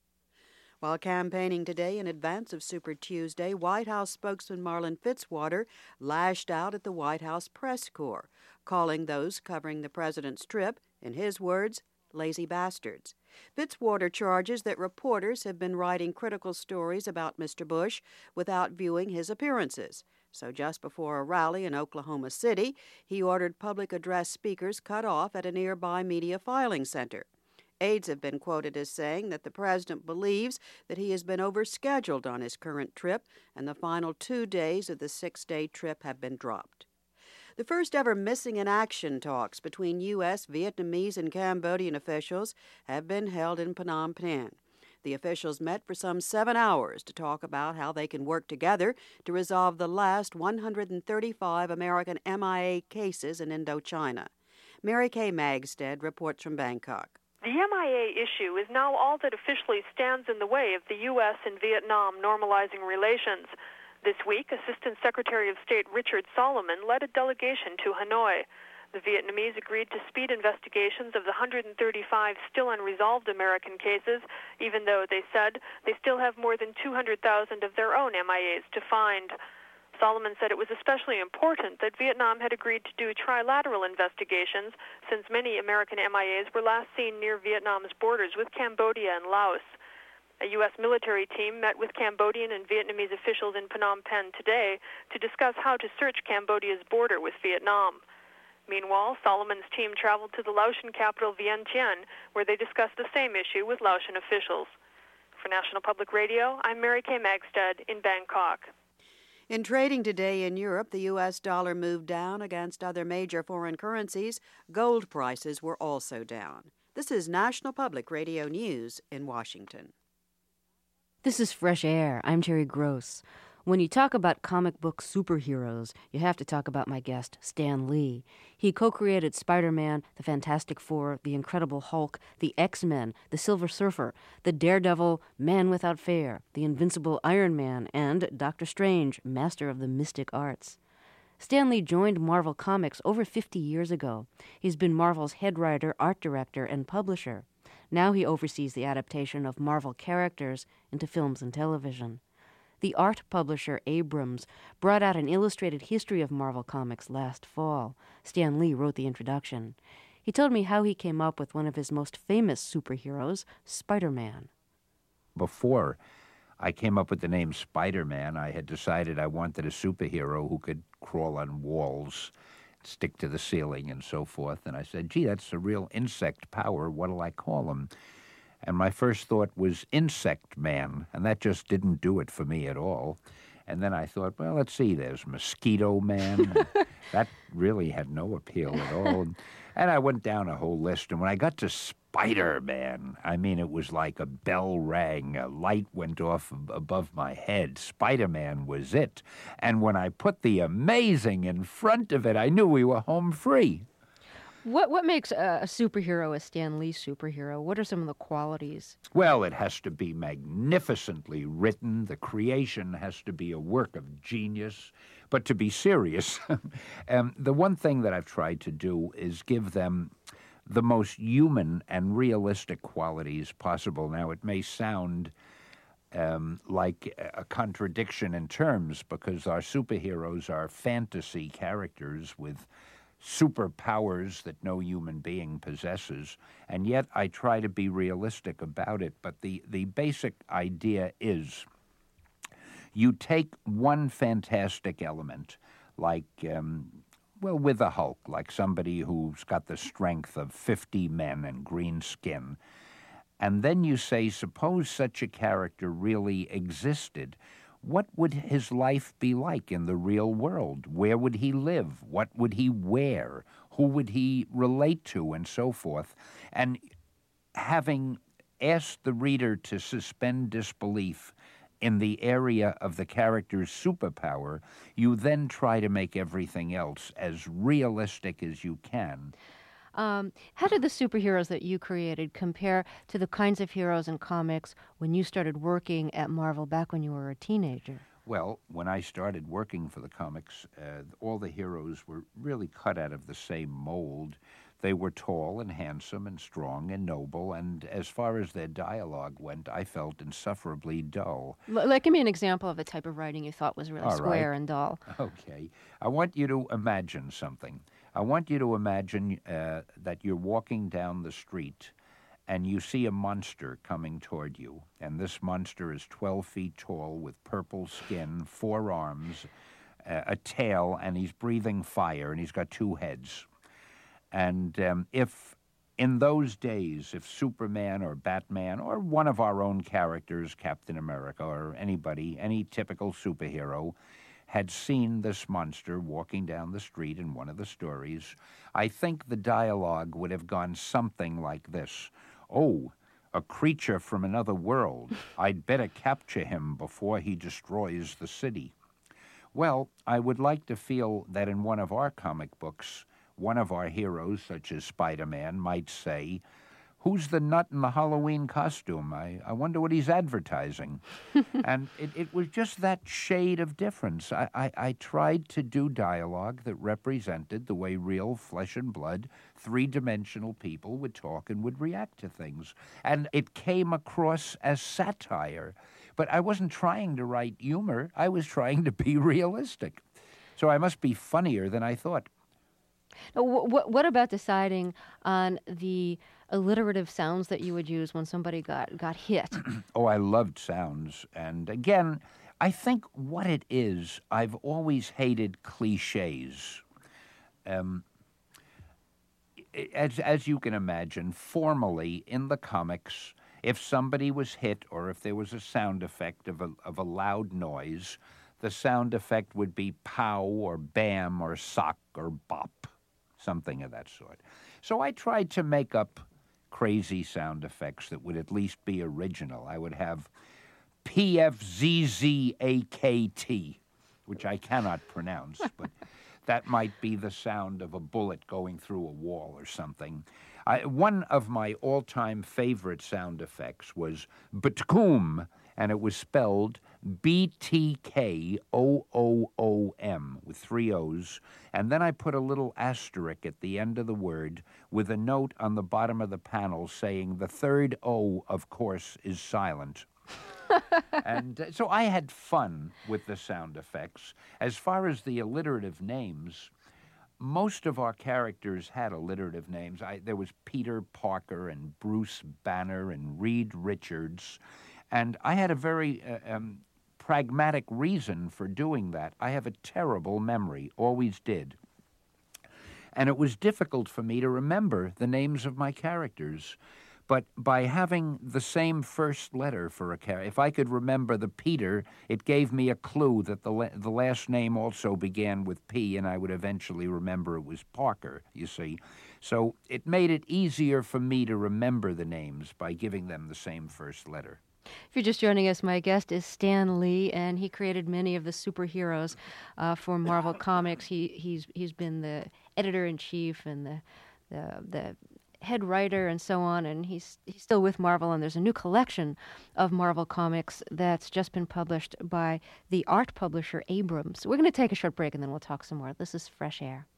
While campaigning today in advance of Super Tuesday, White House spokesman Marlin Fitzwater lashed out at the White House press corps, calling those covering the president's trip, in his words, lazy bastards. Fitzwater charges that reporters have been writing critical stories about Mister Bush without viewing his appearances. So just before a rally in Oklahoma City, he ordered public address speakers cut off at a nearby media filing center. Aides have been quoted as saying that the president believes that he has been overscheduled on his current trip, and the final two days of the six-day trip have been dropped. The first ever missing in action talks between U S, Vietnamese, and Cambodian officials have been held in Phnom Penh. The officials met for some seven hours to talk about how they can work together to resolve the last one hundred thirty-five American M I A cases in Indochina. Mary Kay Magstead reports from Bangkok. The M I A issue is now all that officially stands in the way of the U S and Vietnam normalizing relations. This week, Assistant Secretary of State Richard Solomon led a delegation to Hanoi. The Vietnamese agreed to speed investigations of the one hundred thirty-five still unresolved American cases, even though they said they still have more than two hundred thousand of their own M I As to find. Solomon said it was especially important that Vietnam had agreed to do trilateral investigations, since many American M I As were last seen near Vietnam's borders with Cambodia and Laos. A U S military team met with Cambodian and Vietnamese officials in Phnom Penh today to discuss how to search Cambodia's border with Vietnam. Meanwhile, Solomon's team traveled to the Laotian capital Vientiane, where they discussed the same issue with Laotian officials. For National Public Radio, I'm Mary Kay Magstead in Bangkok. In trading today in Europe, the U S dollar moved down against other major foreign currencies. Gold prices were also down. This is National Public Radio News in Washington. This is Fresh Air. I'm Terry Gross. When you talk about comic book superheroes, you have to talk about my guest, Stan Lee. He co-created Spider-Man, the Fantastic Four, the Incredible Hulk, the X-Men, the Silver Surfer, the Daredevil, Man Without Fear, the Invincible Iron Man, and Doctor Strange, Master of the Mystic Arts. Stan Lee joined Marvel Comics over fifty years ago. He's been Marvel's head writer, art director, and publisher. Now he oversees the adaptation of Marvel characters into films and television. The art publisher Abrams brought out an illustrated history of Marvel Comics last fall. Stan Lee wrote the introduction. He told me how he came up with one of his most famous superheroes, Spider-Man. Before I came up with the name Spider-Man, I had decided I wanted a superhero who could crawl on walls, stick to the ceiling, and so forth. And I said, gee, that's a real insect power. What'll I call him? And my first thought was Insect Man, and that just didn't do it for me at all. And then I thought, well, let's see, there's Mosquito Man. That really had no appeal at all. And I went down a whole list, and when I got to Spider-Man, I mean, it was like a bell rang, a light went off above my head. Spider-Man was it. And when I put the amazing in front of it, I knew we were home free. What what makes a, a superhero a Stan Lee superhero? What are some of the qualities? Well, it has to be magnificently written. The creation has to be a work of genius. But to be serious, um, the one thing that I've tried to do is give them the most human and realistic qualities possible. Now, it may sound um, like a contradiction in terms, because our superheroes are fantasy characters with superpowers that no human being possesses, and yet I try to be realistic about it. But the, the basic idea is you take one fantastic element, like, um, well, with the Hulk, like somebody who's got the strength of fifty men and green skin, and then you say, suppose such a character really existed. What would his life be like in the real world? Where would he live? What would he wear? Who would he relate to, and so forth? And having asked the reader to suspend disbelief in the area of the character's superpower, you then try to make everything else as realistic as you can. Um, how did the superheroes that you created compare to the kinds of heroes in comics when you started working at Marvel back when you were a teenager? Well, when I started working for the comics, uh, all the heroes were really cut out of the same mold. They were tall and handsome and strong and noble, and as far as their dialogue went, I felt insufferably dull. L- like, give me an example of a type of writing you thought was really All square right. and dull. Okay. I want you to imagine something. I want you to imagine uh, that you're walking down the street and you see a monster coming toward you. And this monster is twelve feet tall with purple skin, four arms, uh, a tail, and he's breathing fire, and he's got two heads. And um, if in those days, if Superman or Batman or one of our own characters, Captain America or anybody, any typical superhero, had seen this monster walking down the street in one of the stories, I think the dialogue would have gone something like this. Oh, a creature from another world. I'd better capture him before he destroys the city. Well, I would like to feel that in one of our comic books, one of our heroes, such as Spider-Man, might say, who's the nut in the Halloween costume? I, I wonder what he's advertising. And it, it was just that shade of difference. I, I, I tried to do dialogue that represented the way real flesh and blood, three-dimensional people would talk and would react to things. And it came across as satire. But I wasn't trying to write humor. I was trying to be realistic. So I must be funnier than I thought. Now, wh- what about deciding on the alliterative sounds that you would use when somebody got, got hit? Oh, I loved sounds. And again, I think what it is, I've always hated cliches. Um, as, as you can imagine, formally in the comics, if somebody was hit or if there was a sound effect of a, of a loud noise, the sound effect would be pow or bam or sock or bop, something of that sort. So I tried to make up crazy sound effects that would at least be original. I would have P F Z Z A K T, which I cannot pronounce, but that might be the sound of a bullet going through a wall or something. I, one of my all-time favorite sound effects was Btkoom, and it was spelled B T K O O O M with three O's, and then I put a little asterisk at the end of the word with a note on the bottom of the panel saying the third O, of course, is silent. And uh, so I had fun with the sound effects. As far as the alliterative names, most of our characters had alliterative names. I, there was Peter Parker and Bruce Banner and Reed Richards, and I had a very uh, um, pragmatic reason for doing that. I have a terrible memory, always did. And it was difficult for me to remember the names of my characters. But by having the same first letter for a character, if I could remember the Peter, it gave me a clue that the la- the last name also began with P, and I would eventually remember it was Parker, you see. So it made it easier for me to remember the names by giving them the same first letter. If you're just joining us, my guest is Stan Lee, and he created many of the superheroes uh, for Marvel Comics. He he's he's been the editor-in-chief and the the the head writer and so on, and he's he's still with Marvel, and there's a new collection of Marvel Comics that's just been published by the art publisher Abrams. We're going to take a short break, and then we'll talk some more. This is Fresh Air.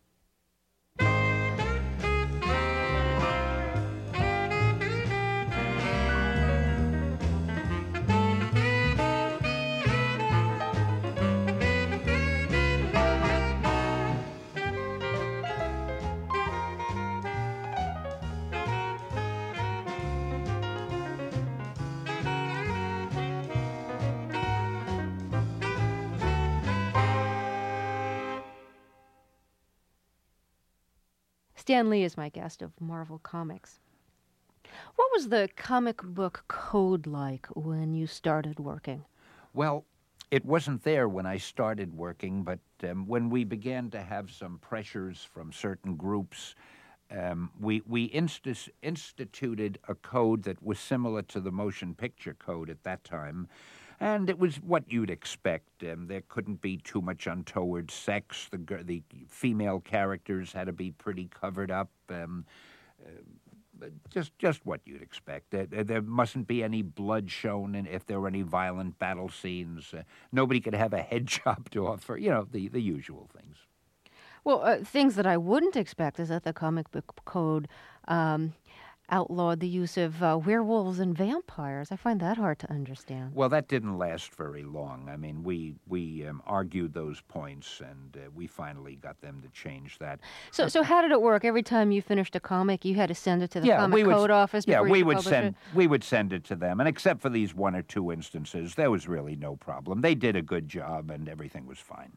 Stan Lee is my guest of Marvel Comics. What was the comic book code like when you started working? Well, it wasn't there when I started working, but um, when we began to have some pressures from certain groups, um, we, we insti- instituted a code that was similar to the motion picture code at that time. And it was what you'd expect. Um, there couldn't be too much untoward sex. The the female characters had to be pretty covered up. Um, uh, just just what you'd expect. There, there mustn't be any blood shown, and if there were any violent battle scenes, uh, nobody could have a head chopped off, or you know the the usual things. Well, uh, things that I wouldn't expect is that the comic book code Um, outlawed the use of uh, werewolves and vampires. I find that hard to understand. Well, that didn't last very long. I mean, we we um, argued those points, and uh, we finally got them to change that. So, so how did it work? Every time you finished a comic, you had to send it to the yeah, comic we would, code office yeah, before we you would publish send it? we would send it to them, and except for these one or two instances, there was really no problem. They did a good job, and everything was fine.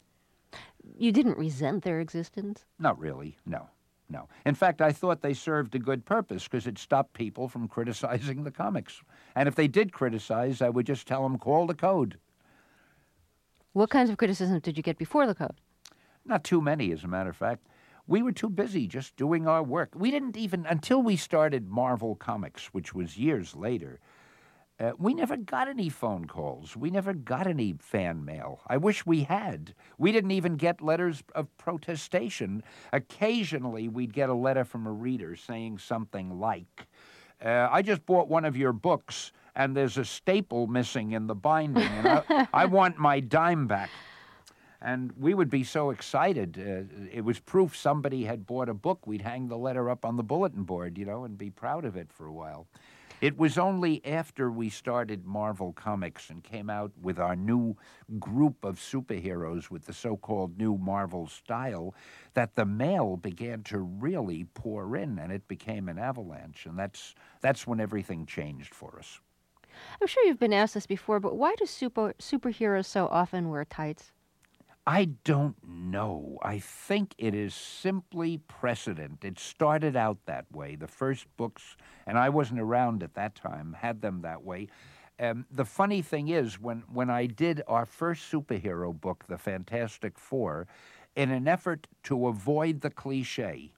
You didn't resent their existence? Not really, no. No. In fact, I thought they served a good purpose because it stopped people from criticizing the comics. And if they did criticize, I would just tell them, call the code. What kinds of criticisms did you get before the code? Not too many, as a matter of fact. We were too busy just doing our work. We didn't even, until we started Marvel Comics, which was years later, Uh, we never got any phone calls. We never got any fan mail. I wish we had. We didn't even get letters of protestation. Occasionally, we'd get a letter from a reader saying something like, uh, I just bought one of your books, and there's a staple missing in the binding, and I, I want my dime back. And we would be so excited. Uh, it was proof somebody had bought a book. We'd hang the letter up on the bulletin board, you know, and be proud of it for a while. It was only after we started Marvel Comics and came out with our new group of superheroes with the so-called new Marvel style that the mail began to really pour in, and it became an avalanche. And that's that's when everything changed for us. I'm sure you've been asked this before, but why do super superheroes so often wear tights? I don't know. I think it is simply precedent. It started out that way. The first books, and I wasn't around at that time, had them that way. Um, the funny thing is, when, when I did our first superhero book, The Fantastic Four, in an effort to avoid the cliche,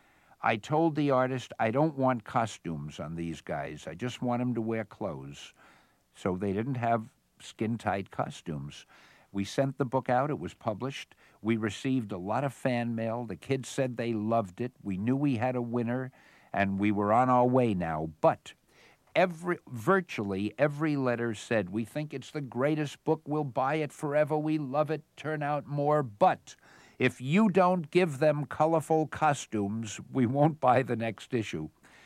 I told the artist, I don't want costumes on these guys. I just want them to wear clothes. So they didn't have skin-tight costumes. We sent the book out. It was published. We received a lot of fan mail. The kids said they loved it. We knew we had a winner, and we were on our way now. But every, virtually every letter said, we think it's the greatest book. We'll buy it forever. We love it. Turn out more. But if you don't give them colorful costumes, we won't buy the next issue.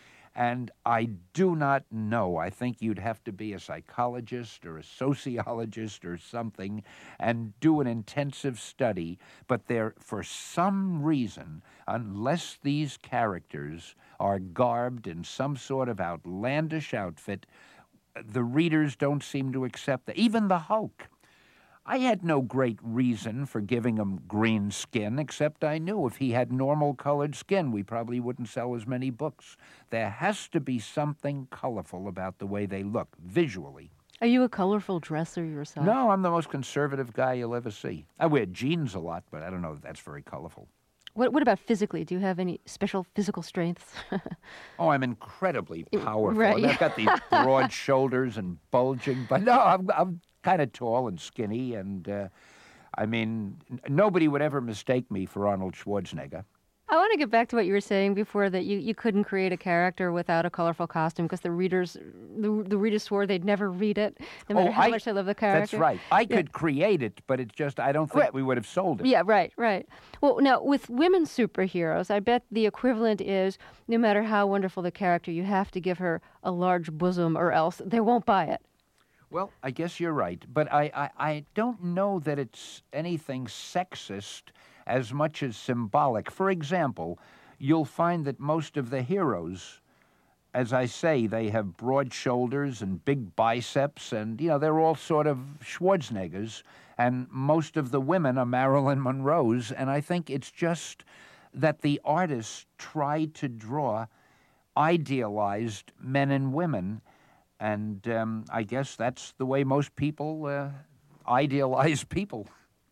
And I do not know. I think you'd have to be a psychologist or a sociologist or something and do an intensive study. But there, for some reason, unless these characters are garbed in some sort of outlandish outfit, the readers don't seem to accept that. Even the Hulk. I had no great reason for giving him green skin, except I knew if he had normal-colored skin, we probably wouldn't sell as many books. There has to be something colorful about the way they look, visually. Are you a colorful dresser yourself? No, I'm the most conservative guy you'll ever see. I wear jeans a lot, but I don't know if that's very colorful. What, what about physically? Do you have any special physical strengths? Oh, I'm incredibly powerful. Right. I mean, I've got these broad shoulders and bulging, but no, I'm... I'm kind of tall and skinny, and, uh, I mean, n- nobody would ever mistake me for Arnold Schwarzenegger. I want to get back to what you were saying before, that you, you couldn't create a character without a colorful costume because the readers the, the readers swore they'd never read it, no matter Oh, how I- much they love the character. That's right. I Yeah. could create it, but it's just, I don't think Right. we would have sold it. Yeah, right, right. Well, now, with women superheroes, I bet the equivalent is no matter how wonderful the character, you have to give her a large bosom or else they won't buy it. Well, I guess you're right, but I, I, I don't know that it's anything sexist as much as symbolic. For example, you'll find that most of the heroes, as I say, they have broad shoulders and big biceps, and, you know, they're all sort of Schwarzeneggers, and most of the women are Marilyn Monroes, and I think it's just that the artists tried to draw idealized men and women. And um, I guess that's the way most people uh, idealize people.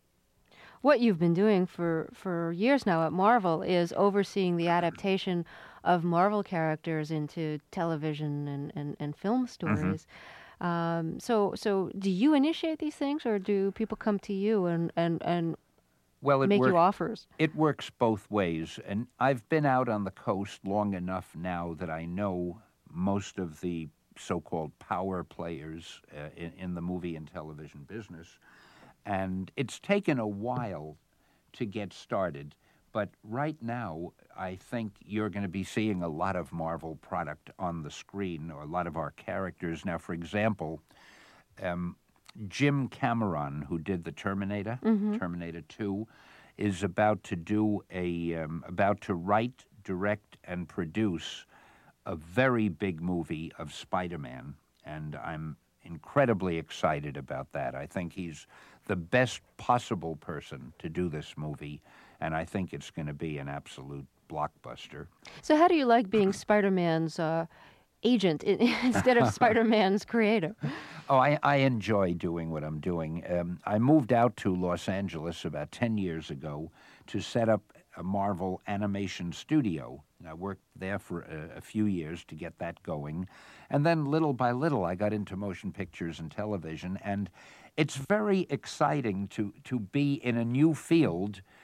What you've been doing for, for years now at Marvel is overseeing the adaptation of Marvel characters into television and, and, and film stories. Mm-hmm. Um, so so do you initiate these things, or do people come to you and, and, and well, it make work, you offers? It works both ways. And I've been out on the coast long enough now that I know most of the so-called power players uh, in, in the movie and television business. And it's taken a while to get started, but right now I think you're going to be seeing a lot of Marvel product on the screen, or a lot of our characters. Now, for example, um, Jim Cameron, who did the Terminator, Mhm. Terminator two, is about to do a, um, about to write, direct, and produce a very big movie of Spider-Man, and I'm incredibly excited about that. I think he's the best possible person to do this movie, and I think it's going to be an absolute blockbuster. So how do you like being Spider-Man's uh, agent in, instead of Spider-Man's creator? Oh, I, I enjoy doing what I'm doing. Um, I moved out to Los Angeles about ten years ago to set up a Marvel animation studio. I worked there for a, a few years to get that going. And then little by little, I got into motion pictures and television. And it's very exciting to, to be in a new field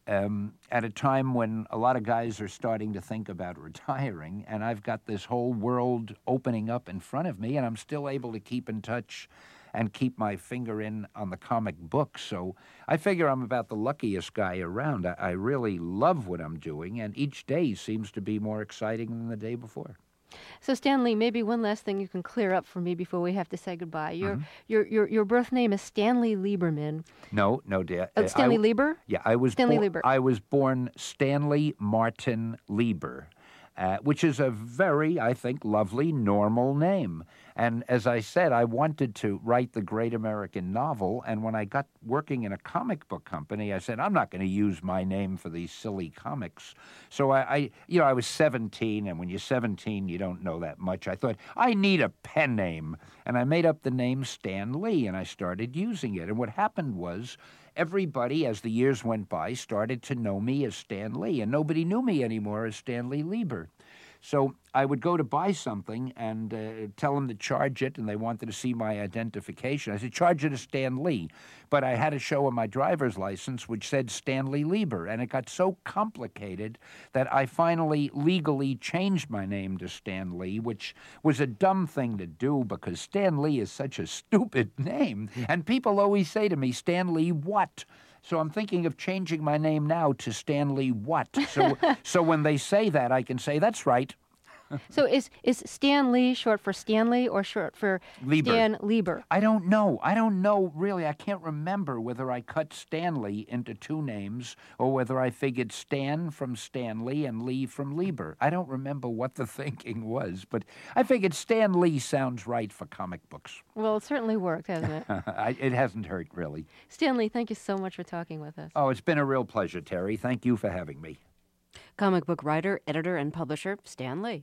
um, at a time when a lot of guys are starting to think about retiring, and I've got this whole world opening up in front of me, and I'm still able to keep in touch and keep my finger in on the comic books. So I figure I'm about the luckiest guy around. I, I really love what I'm doing, and each day seems to be more exciting than the day before. So, Stan Lee, maybe one last thing you can clear up for me before we have to say goodbye. Your Mhm. your, your your birth name is Stanley Lieberman. No, no, dear. Oh, Stanley I, Lieber? Yeah, I was Stanley bor- Lieber. I was born Stanley Martin Lieber, uh, which is a very, I think, lovely, normal name. And as I said, I wanted to write the great American novel, and when I got working in a comic book company, I said, I'm not going to use my name for these silly comics. So I, I, you know, I was seventeen, and when you're seventeen, you don't know that much. I thought, I need a pen name. And I made up the name Stan Lee, and I started using it. And what happened was, everybody, as the years went by, started to know me as Stan Lee, and nobody knew me anymore as Stanley Lieber. So I would go to buy something and uh, tell them to charge it, and they wanted to see my identification. I said, charge it as Stan Lee. But I had to show them my driver's license, which said Stanley Lieber, and it got so complicated that I finally legally changed my name to Stan Lee, which was a dumb thing to do because Stan Lee is such a stupid name. And people always say to me, Stan Lee what? So I'm thinking of changing my name now to Stanley what? So so when they say that, I can say, that's right. So is is Stan Lee short for Stanley or short for Lieber. Stan Lieber? I don't know. I don't know, really. I can't remember whether I cut Stanley into two names or whether I figured Stan from Stanley and Lee from Lieber. I don't remember what the thinking was, but I figured Stan Lee sounds right for comic books. Well, it certainly worked, hasn't it? I, it hasn't hurt, really. Stan Lee, thank you so much for talking with us. Oh, it's been a real pleasure, Terry. Thank you for having me. Comic book writer, editor, and publisher, Stan Lee.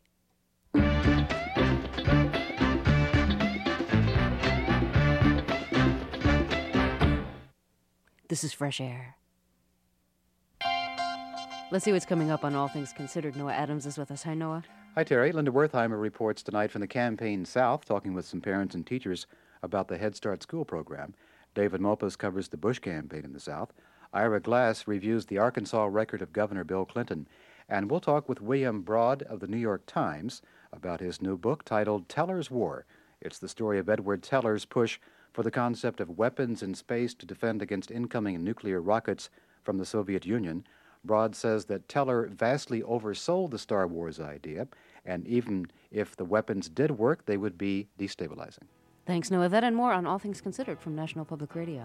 This is Fresh Air. Let's see what's coming up on All Things Considered. Noah Adams is with us. Hi, Noah. Hi, Terry. Linda Wertheimer reports tonight from the Campaign South, talking with some parents and teachers about the Head Start school program. David Mopus covers the Bush campaign in the South. Ira Glass reviews the Arkansas record of Governor Bill Clinton. And we'll talk with William Broad of the New York Times about his new book titled Teller's War. It's the story of Edward Teller's push for the concept of weapons in space to defend against incoming nuclear rockets from the Soviet Union. Broad says that Teller vastly oversold the Star Wars idea, and even if the weapons did work, they would be destabilizing. Thanks, Noah. That and more on All Things Considered from National Public Radio.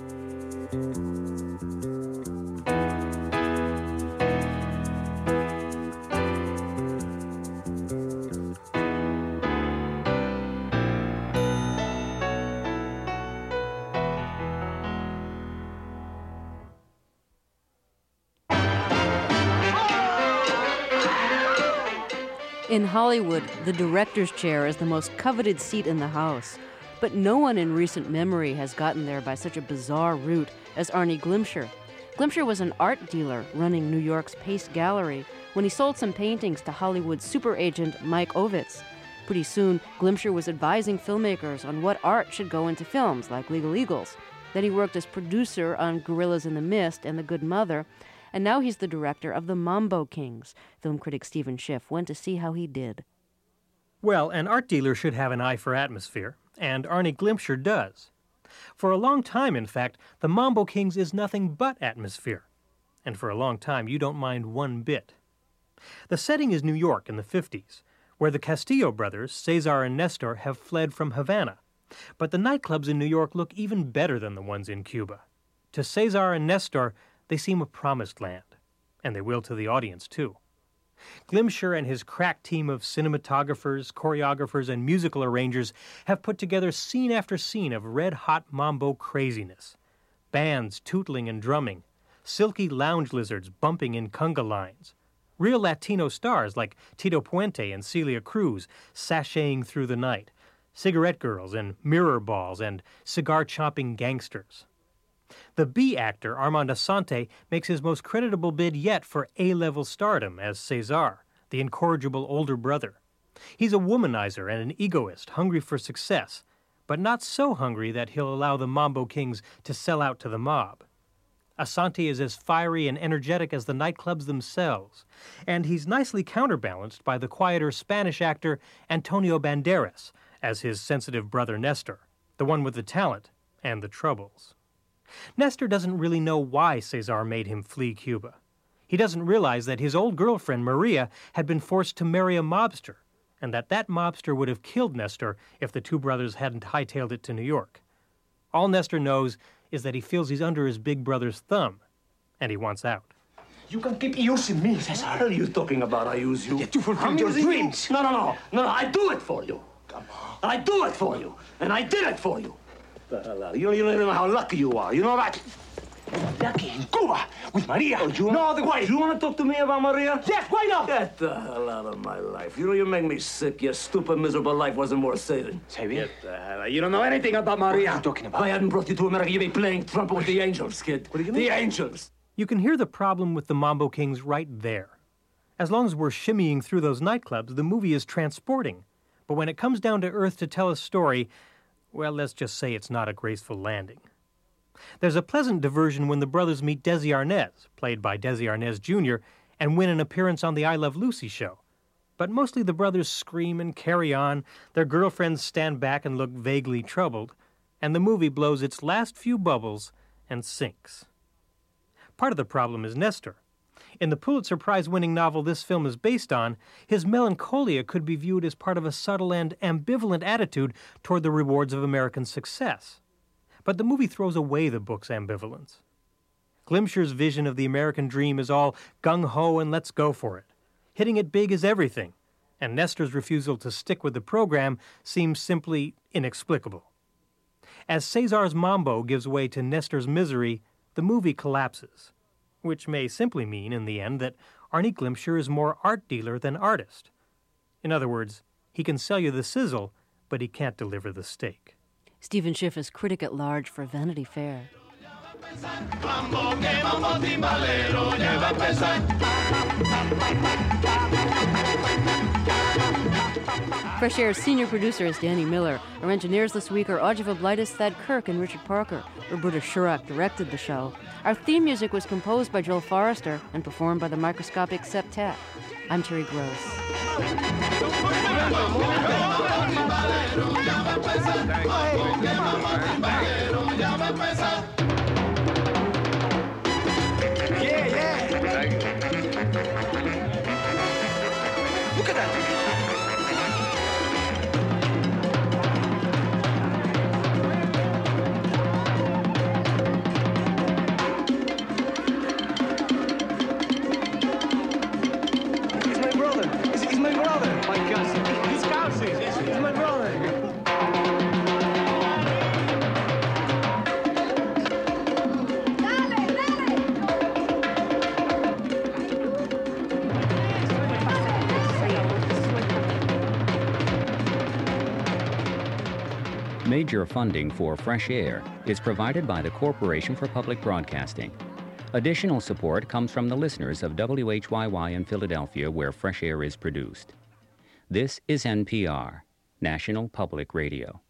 In Hollywood, the director's chair is the most coveted seat in the House. But no one in recent memory has gotten there by such a bizarre route as Arnie Glimcher. Glimcher was an art dealer running New York's Pace Gallery when he sold some paintings to Hollywood super agent Mike Ovitz. Pretty soon, Glimcher was advising filmmakers on what art should go into films like Legal Eagles. Then he worked as producer on Gorillas in the Mist and The Good Mother, and now he's the director of The Mambo Kings. Film critic Stephen Schiff went to see how he did. Well, an art dealer should have an eye for atmosphere, and Arnie Glimcher does. For a long time, in fact, The Mambo Kings is nothing but atmosphere. And for a long time, you don't mind one bit. The setting is New York in the fifties, where the Castillo brothers, Cesar and Nestor, have fled from Havana. But the nightclubs in New York look even better than the ones in Cuba. To Cesar and Nestor, they seem a promised land, and they will to the audience, too. Glimcher and his crack team of cinematographers, choreographers, and musical arrangers have put together scene after scene of red-hot mambo craziness. Bands tootling and drumming, silky lounge lizards bumping in conga lines, real Latino stars like Tito Puente and Celia Cruz sashaying through the night, cigarette girls and mirror balls and cigar-chomping gangsters. The B actor, Armand Assante, makes his most creditable bid yet for A-level stardom as Cesar, the incorrigible older brother. He's a womanizer and an egoist, hungry for success, but not so hungry that he'll allow the Mambo Kings to sell out to the mob. Asante is as fiery and energetic as the nightclubs themselves, and he's nicely counterbalanced by the quieter Spanish actor Antonio Banderas as his sensitive brother Nestor, the one with the talent and the troubles. Nestor doesn't really know why Cesar made him flee Cuba. He doesn't realize that his old girlfriend, Maria, had been forced to marry a mobster, and that that mobster would have killed Nestor if the two brothers hadn't hightailed it to New York. All Nestor knows is that he feels he's under his big brother's thumb, and he wants out. You can keep using me, Cesar. What are you talking about? I use you. Yet you fulfill your dreams. You? No, no, no. No, no, I do it for you. Come on. I do it for you. And I did it for you. The hell out. You, you don't even know how lucky you are. You know that? Lucky in Cuba with Maria. Oh, you no other way. You want to talk to me about Maria? Yes, why not? Get the hell out of my life. You know, you make me sick. Your stupid, miserable life wasn't worth saving. Saving? Get the hell out. You don't know anything about Maria. What are you talking about? If I hadn't brought you to America, you'd be playing trumpet with the angels, kid. What do you mean? The angels. You can hear the problem with the Mambo Kings right there. As long as we're shimmying through those nightclubs, the movie is transporting. But when it comes down to earth to tell a story, well, let's just say it's not a graceful landing. There's a pleasant diversion when the brothers meet Desi Arnaz, played by Desi Arnaz Junior, and win an appearance on the I Love Lucy show. But mostly the brothers scream and carry on, their girlfriends stand back and look vaguely troubled, and the movie blows its last few bubbles and sinks. Part of the problem is Nestor. In the Pulitzer Prize-winning novel this film is based on, his melancholia could be viewed as part of a subtle and ambivalent attitude toward the rewards of American success. But the movie throws away the book's ambivalence. Glimcher's vision of the American dream is all gung-ho and let's go for it. Hitting it big is everything, and Nestor's refusal to stick with the program seems simply inexplicable. As Cesar's mambo gives way to Nestor's misery, the movie collapses, which may simply mean, in the end, that Arnie Glimcher is more art dealer than artist. In other words, he can sell you the sizzle, but he can't deliver the steak. Stephen Schiff is critic at large for Vanity Fair. Fresh Air's senior producer is Danny Miller. Our engineers this week are Audrey Voblitis, Thad Kirk, and Richard Parker. Roberta Shurak directed the show. Our theme music was composed by Joel Forrester and performed by the Microscopic Septet. I'm Terry Gross. Yeah, yeah. Look at that. Major funding for Fresh Air is provided by the Corporation for Public Broadcasting. Additional support comes from the listeners of W H Y Y in Philadelphia, where Fresh Air is produced. This is N P R, National Public Radio.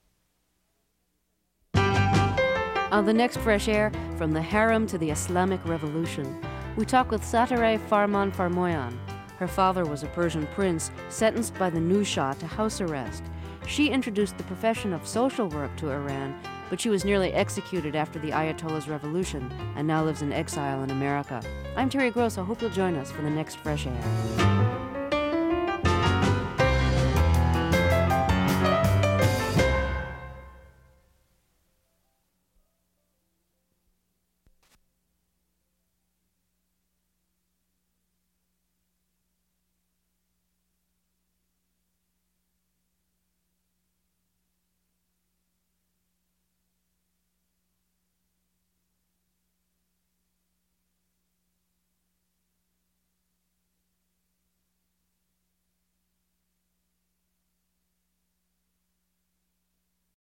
On the next Fresh Air, from the harem to the Islamic Revolution, we talk with Satareh Farman Farmoyan. Her father was a Persian prince sentenced by the new Shah to house arrest. She introduced the profession of social work to Iran, but she was nearly executed after the Ayatollah's revolution and now lives in exile in America. I'm Terry Gross. I hope you'll join us for the next Fresh Air.